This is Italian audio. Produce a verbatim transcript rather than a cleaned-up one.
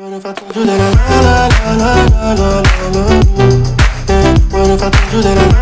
What if I told you that I la la la la la la la la? What if I told you that I